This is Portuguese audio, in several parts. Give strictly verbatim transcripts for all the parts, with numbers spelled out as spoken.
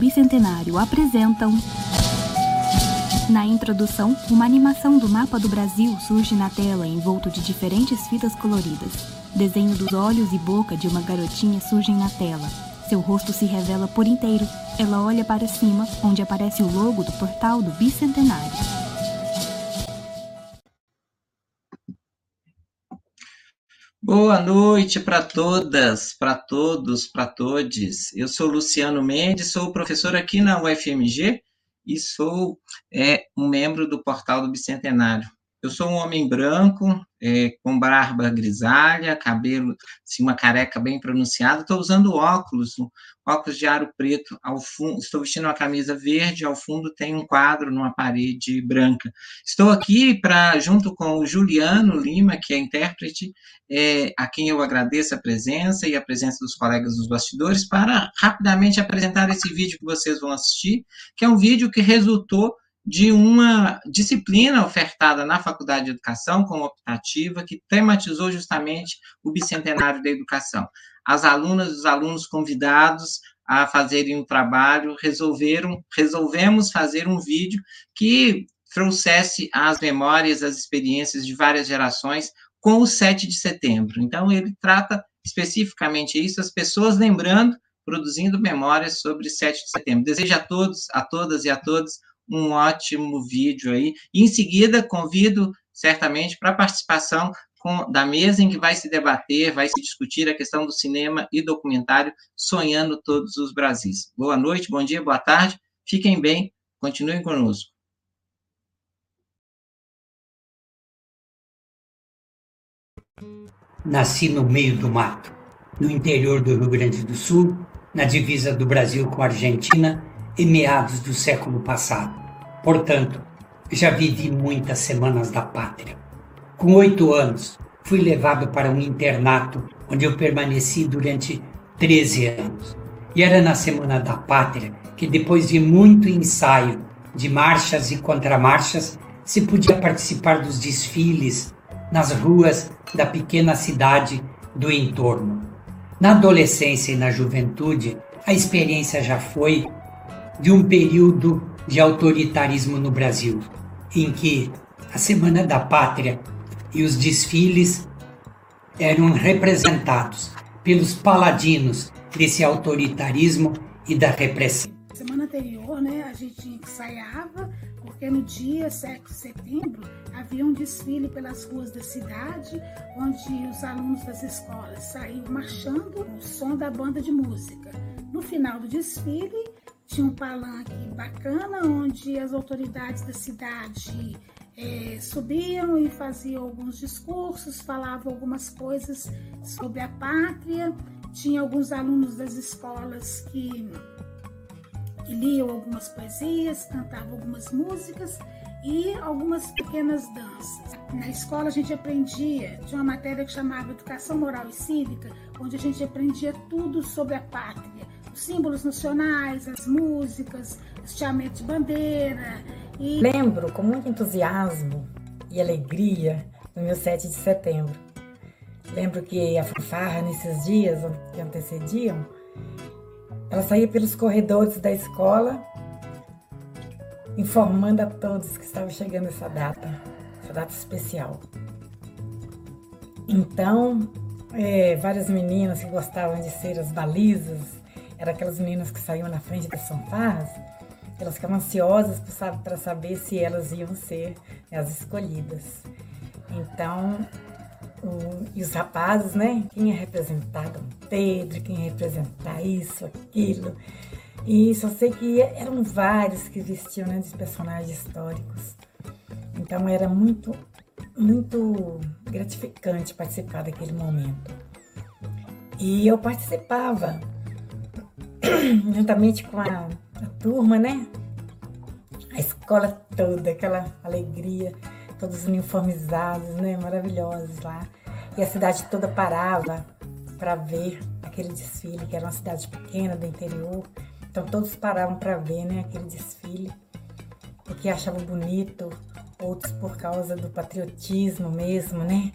Bicentenário apresentam... Na introdução, uma animação do mapa do Brasil surge na tela envolto de diferentes fitas coloridas. Desenho dos olhos e boca de uma garotinha surgem na tela. Seu rosto se revela por inteiro. Ela olha para cima, onde aparece o logo do portal do Bicentenário. Boa noite para todas, para todos, para todes. Eu sou Luciano Mendes, sou professor aqui na U F M G e sou é, um membro do portal do Bicentenário. Eu sou um homem branco, é, com barba grisalha, cabelo, assim, uma careca bem pronunciada. Estou usando óculos, um óculos de aro preto. Ao fundo, estou vestindo uma camisa verde, ao fundo tem um quadro numa parede branca. Estou aqui para, junto com o Juliano Lima, que é intérprete, é, a quem eu agradeço a presença e a presença dos colegas dos bastidores, para rapidamente apresentar esse vídeo que vocês vão assistir, que é um vídeo que resultou de uma disciplina ofertada na Faculdade de Educação como optativa, que tematizou justamente o Bicentenário da Educação. As alunas e os alunos convidados a fazerem um trabalho, resolveram, resolvemos fazer um vídeo que trouxesse as memórias, as experiências de várias gerações com o sete de setembro. Então, ele trata especificamente isso, as pessoas lembrando, produzindo memórias sobre sete de setembro. Desejo a todos, a todas e a todos um ótimo vídeo aí. E, em seguida, convido, certamente, para a participação com, da mesa em que vai se debater, vai se discutir a questão do cinema e documentário Sonhando Todos os Brasis. Boa noite, bom dia, boa tarde. Fiquem bem, continuem conosco. Nasci no meio do mato, no interior do Rio Grande do Sul, na divisa do Brasil com a Argentina, em meados do século passado. Portanto, já vivi muitas semanas da pátria. Com oito anos, fui levado para um internato onde eu permaneci durante treze anos. E era na Semana da Pátria que, depois de muito ensaio de marchas e contramarchas, se podia participar dos desfiles nas ruas da pequena cidade do entorno. Na adolescência e na juventude, a experiência já foi de um período de autoritarismo no Brasil, em que a Semana da Pátria e os desfiles eram representados pelos paladinos desse autoritarismo e da repressão. Semana anterior, né, a gente ensaiava, porque no dia sete de setembro havia um desfile pelas ruas da cidade, onde os alunos das escolas saíam marchando o som da banda de música. No final do desfile, tinha um palanque bacana, onde as autoridades da cidade é, subiam e faziam alguns discursos, falavam algumas coisas sobre a pátria. Tinha alguns alunos das escolas que, que liam algumas poesias, cantavam algumas músicas e algumas pequenas danças. Na escola a gente aprendia, tinha uma matéria que chamava Educação Moral e Cívica, onde a gente aprendia tudo sobre a pátria, os símbolos nacionais, as músicas, hasteamento de bandeira. E... Lembro com muito entusiasmo e alegria do meu sete de setembro. Lembro que a fanfarra nesses dias que antecediam, ela saía pelos corredores da escola, informando a todos que estava chegando essa data, essa data especial. Então, é, várias meninas que gostavam de ser as balizas, eram aquelas meninas que saíam na frente das fanfarras, elas ficavam ansiosas para saber se elas iam ser as escolhidas. Então, o, e os rapazes, né? Quem ia representar Dom Pedro, quem ia representar isso, aquilo. E só sei que eram vários que vestiam, né, de personagens históricos. Então era muito, muito gratificante participar daquele momento. E eu participava juntamente com a, a turma, né? A escola toda, aquela alegria, todos uniformizados, né? Maravilhosos lá. E a cidade toda parava para ver aquele desfile, que era uma cidade pequena do interior. Então todos paravam para ver, né, aquele desfile, porque achavam bonito, outros por causa do patriotismo mesmo, né?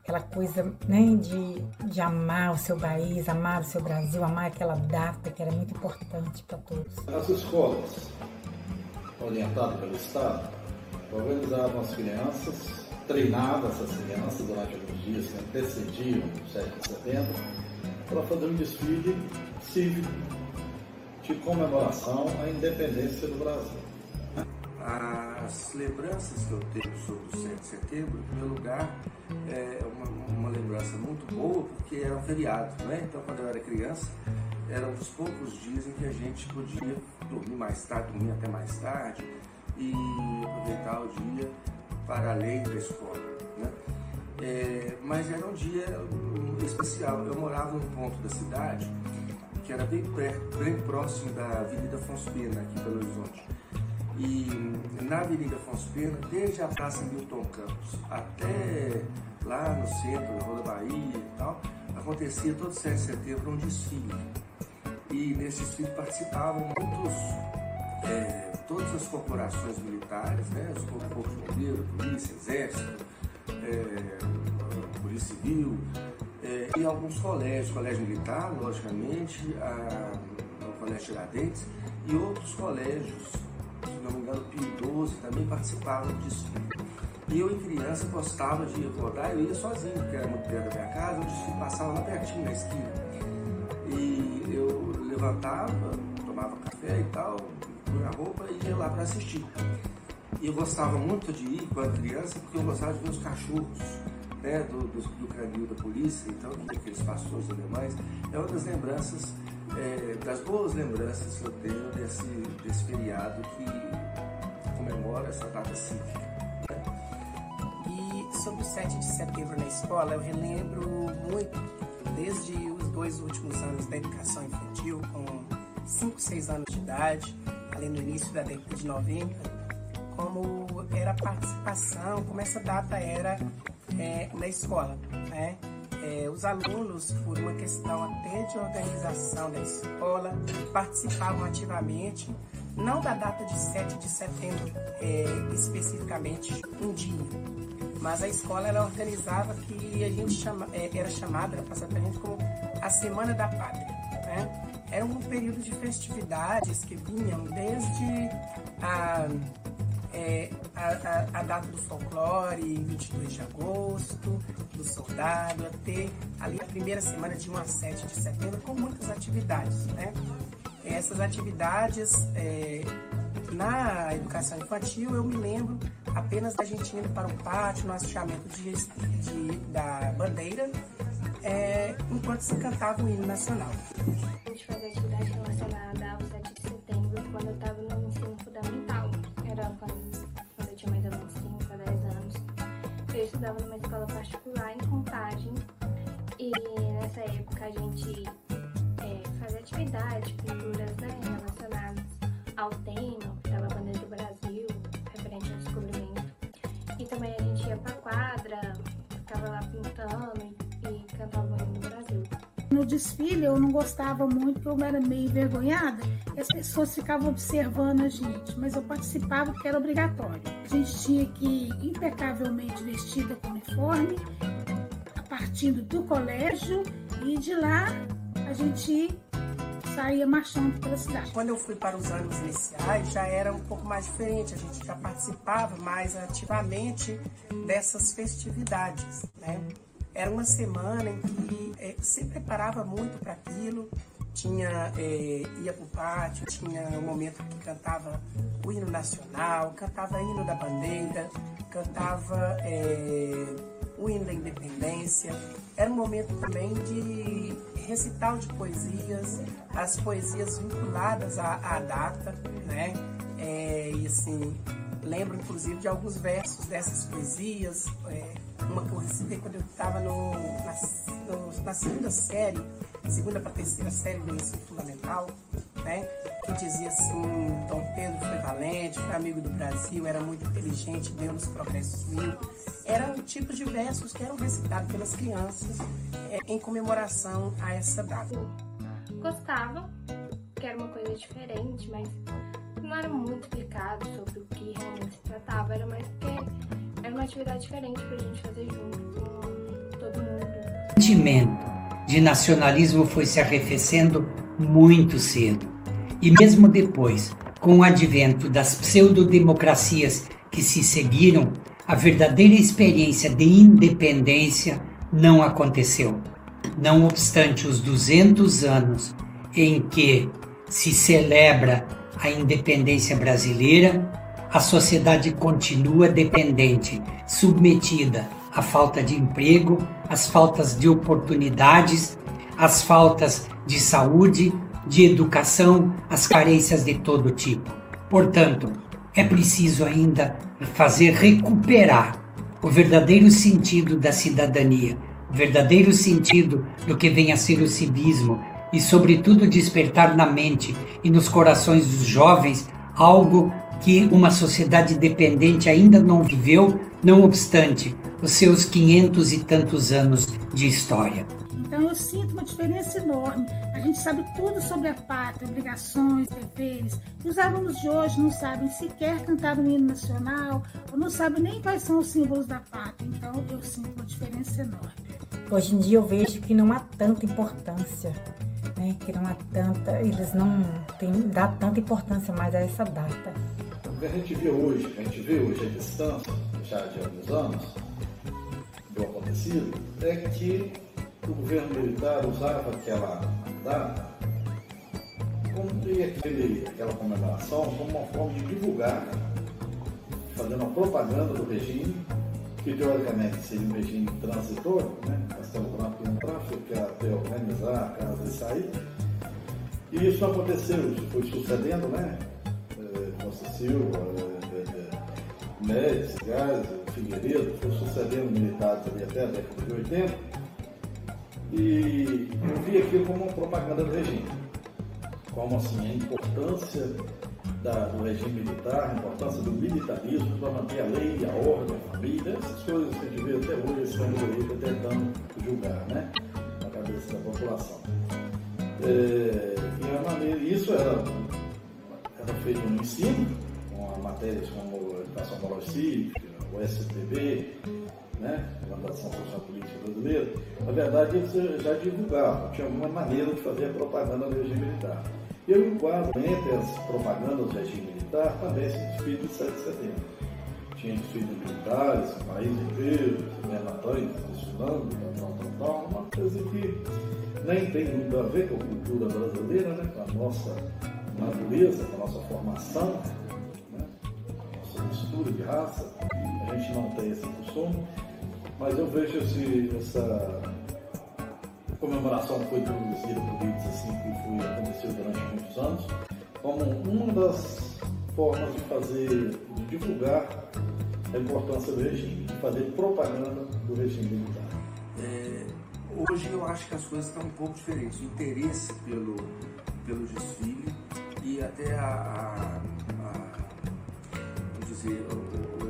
aquela coisa, né, de, de amar o seu país, amar o seu Brasil, amar aquela data que era muito importante para todos. As escolas, orientadas pelo Estado, organizavam as crianças, treinavam essas crianças durante alguns dias que antecediam o sete de setembro, para fazer um desfile cívico de comemoração à independência do Brasil. As lembranças que eu tenho sobre o sete de setembro, em primeiro lugar, é uma, uma lembrança muito boa, porque era um feriado, né? Então, quando eu era criança, eram os poucos dias em que a gente podia dormir mais tarde, dormir até mais tarde e aproveitar o dia para além da escola, né? É, mas era um dia especial. Eu morava num ponto da cidade que era bem, bem próximo da Avenida Afonso Pena, aqui em Belo Horizonte. E na Avenida Afonso Pena, desde a Praça Milton Campos até lá no centro, na Rua da Bahia e tal, acontecia todo sete de setembro um desfile. E nesse desfile participavam muitos, é, todas as corporações militares, né, os corpos de bombeiro, polícia, exército, é, polícia civil, é, e alguns colégios, colégio militar, logicamente, a, o Colégio Tiradentes, e outros colégios, se não me engano, o Pio doze também participavam do desfile. E eu, em criança, gostava de rodar, eu ia sozinho, porque era muito perto da minha casa, o desfile passava lá pertinho na esquina. E eu levantava, tomava café e tal, punha a roupa e ia lá para assistir. E eu gostava muito de ir quando criança, porque eu gostava de ver os cachorros, né, do, do, do canil da polícia, então, aqueles pastores alemães. É uma das lembranças, é, das boas lembranças que eu tenho desse, desse feriado que comemora essa data cívica. E sobre o sete de setembro na escola, eu relembro muito, desde os dois últimos anos da educação infantil, com cinco, seis anos de idade, ali no início da década de noventa, como era a participação, como essa data era é, na escola, né? É, os alunos, por uma questão até de organização da escola, participavam ativamente, não da data de sete de setembro, é, especificamente um dia, mas a escola ela organizava que a gente chama, é, era chamada, era passada para a gente como a Semana da Pátria, né? Era um período de festividades que vinham desde a É, a, a, a data do folclore, vinte e dois de agosto, do soldado, até ali a primeira semana de um a sete de setembro, com muitas atividades, né? Essas atividades, é, na educação infantil, eu me lembro apenas da gente indo para o pátio, no hasteamento de, de, da bandeira, é, enquanto se cantava o hino nacional. A gente fazia atividade relacionada ao sete de setembro quando eu estava no ensino fundamental. Era quando, quando eu tinha mais ou menos cinco a dez anos. Eu estudava numa escola particular em Contagem e nessa época a gente é, fazia atividades, pinturas, né, relacionadas ao tema, que estava a bandeira do Brasil, referente ao descobrimento. E também a gente ia pra quadra, ficava lá pintando e, e cantava o hino do Brasil. No desfile eu não gostava muito, porque eu era meio envergonhada, e as pessoas ficavam observando a gente, mas eu participava porque era obrigatório. A gente tinha que ir impecavelmente vestida com uniforme, a partir do colégio, e de lá a gente saía marchando pela cidade. Quando eu fui para os anos iniciais já era um pouco mais diferente, a gente já participava mais ativamente dessas festividades, né? Era uma semana em que é, se preparava muito para aquilo, tinha, é, ia para o pátio, tinha um momento que cantava o hino nacional, cantava o hino da bandeira, cantava é, o hino da independência. Era um momento também de recital de poesias, as poesias vinculadas à, à data, né? É, e assim, lembro inclusive de alguns versos dessas poesias, é, uma que eu recitei quando eu estava na, no, na segunda série, segunda para terceira série do ensino fundamental, né? Que dizia assim: Dom Pedro foi valente, foi amigo do Brasil, era muito inteligente, deu-nos progressos mil. Eram tipos de versos que eram recitados pelas crianças é, em comemoração a essa data. Gostava, que era uma coisa diferente, mas não era muito explicado sobre o que realmente se tratava, era mais porque era uma atividade diferente pra gente fazer junto com todo mundo. O sentimento de nacionalismo foi se arrefecendo muito cedo. E mesmo depois, com o advento das pseudodemocracias que se seguiram, a verdadeira experiência de independência não aconteceu. Não obstante os duzentos anos em que se celebra a independência brasileira, a sociedade continua dependente, submetida à falta de emprego, às faltas de oportunidades, às faltas de saúde, de educação, às carências de todo tipo. Portanto, é preciso ainda fazer recuperar o verdadeiro sentido da cidadania, o verdadeiro sentido do que vem a ser o civismo e, sobretudo, despertar na mente e nos corações dos jovens algo que uma sociedade dependente ainda não viveu, não obstante os seus quinhentos e tantos anos de história. Então eu sinto uma diferença enorme. A gente sabe tudo sobre a pátria, obrigações, deveres. E os alunos de hoje não sabem sequer cantar o hino nacional, ou não sabem nem quais são os símbolos da pátria. Então eu sinto uma diferença enorme. Hoje em dia eu vejo que não há tanta importância, né? Que não há tanta, eles não têm, dá tanta importância mais a essa data. O que a gente vê hoje, a gente vê hoje a distância, já de alguns anos, do acontecido, é que o governo militar usava aquela data e aquele, aquela comemoração como uma forma de divulgar, fazendo uma propaganda do regime, que teoricamente seria um regime transitório, né? Castelo Branco e um tráfico, que era até organizar a casa e sair. E isso aconteceu, isso foi sucedendo, né? Costa Silva, Médici, Gás, Figueiredo, foi sucedendo militares ali até a década de oitenta. E eu vi aquilo como uma propaganda do regime. Como assim, a importância da, do regime militar, a importância do militarismo para manter a lei, a ordem, a família, essas coisas que a gente vê até hoje, esse candidato tentando julgar, né? Na cabeça da população. É, e a maneira, isso era, era feito no ensino, com matérias como Educação Moral e Cívica, o S P B, né? Legislação Social Política Brasileira. Na verdade, eles já divulgavam, tinha alguma maneira de fazer a propaganda do regime militar. E eu enquadro entre as propagandas do regime militar também esse desfile de sete de setembro. Tinha desfile de militares, o país inteiro, governadores desfilando, tal, tal, tal, uma coisa que nem tem muito a ver com a cultura brasileira, né? Com a nossa natureza, com a nossa formação, né? Nossa mistura de raça. A gente não tem esse costume, mas eu vejo esse, essa comemoração que foi introduzida por Rio dezesseis e foi, aconteceu durante muitos anos, como uma das formas de fazer, de divulgar a importância do regime, de fazer propaganda do regime militar. É, hoje eu acho que as coisas estão um pouco diferentes. O interesse pelo, pelo desfile e até a, a, a vamos dizer, o,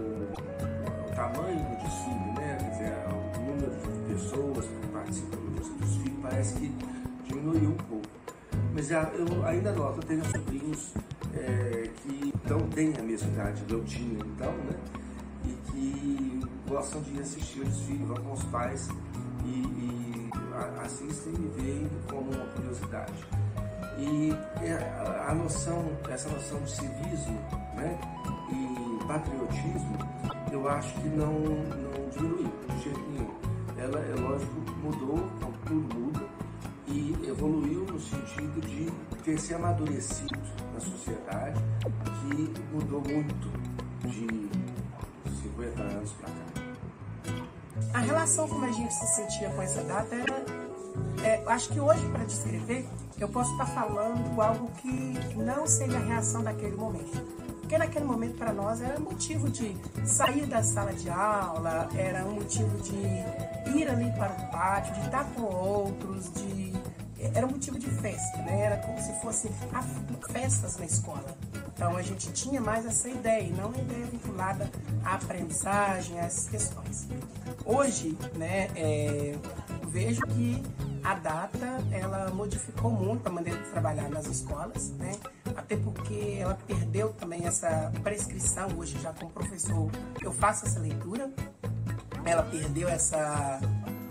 o, o tamanho do desfile, né? Quer dizer, o número de pessoas que participam do desfile parece que diminuiu um pouco. Mas eu ainda noto, eu tenho sobrinhos é, que não têm a mesma idade que eu tinha então, né? E que gostam de assistir o desfile, vão com os pais e, e assistem e veem como uma curiosidade. E a, a noção, essa noção de civismo, né, e patriotismo, eu acho que não, não diminuiu de jeito nenhum. Ela, é lógico, mudou, como tudo muda, e evoluiu no sentido de ter se amadurecido na sociedade, que mudou muito de cinquenta anos para cá. A relação como a gente se sentia com essa data era, é, acho que hoje, para descrever, eu posso estar falando algo que não seria a reação daquele momento. Porque naquele momento para nós era motivo de sair da sala de aula, era um motivo de ir ali para o pátio, de estar com outros, de... era um motivo de festa, né? Era como se fossem festas na escola. Então a gente tinha mais essa ideia, e não uma ideia vinculada à aprendizagem, a essas questões. Hoje, né, é, vejo que a data ela modificou muito a maneira de trabalhar nas escolas, né? Até porque ela perdeu também essa prescrição. Hoje, já como professor, eu faço essa leitura. Ela perdeu essa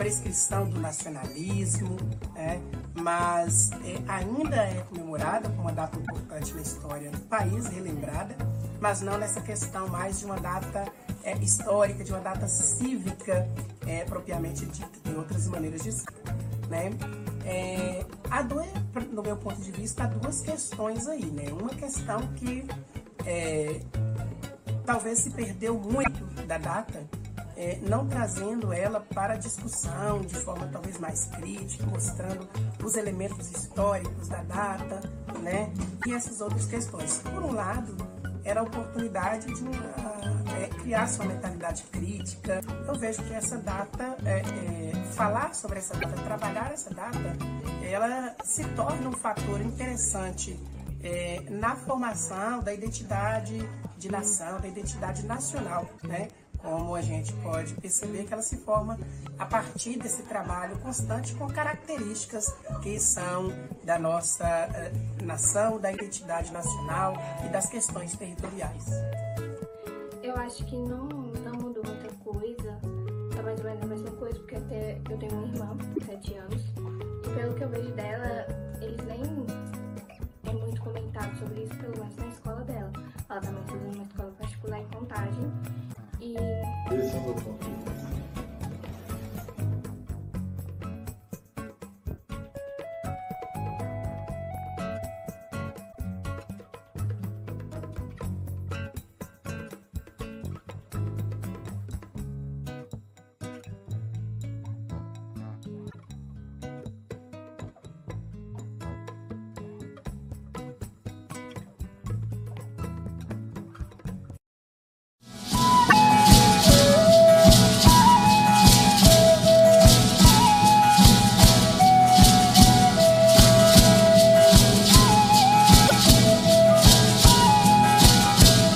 prescrição do nacionalismo, né? Mas é, ainda é comemorada como uma data importante na história do país, relembrada, mas não nessa questão mais de uma data é, histórica, de uma data cívica é, propriamente dita, tem outras maneiras de ser, né? É, há dois, no meu ponto de vista, há duas questões aí, né? Uma questão que é, talvez se perdeu muito da data, é, não trazendo ela para discussão de forma talvez mais crítica, mostrando os elementos históricos da data, né? E essas outras questões. Por um lado, era a oportunidade de uma, é, criar sua mentalidade crítica. Eu vejo que essa data, é, é, falar sobre essa data, trabalhar essa data, ela se torna um fator interessante é, na formação da identidade de nação, da identidade nacional, né? Como a gente pode perceber que ela se forma a partir desse trabalho constante com características que são da nossa uh, nação, da identidade nacional e das questões territoriais. Eu acho que não, não mudou muita coisa, tá mais ou menos a mesma coisa, porque até eu tenho uma irmã de sete anos, e pelo que eu vejo dela, eles nem é muito comentado sobre isso, pelo menos na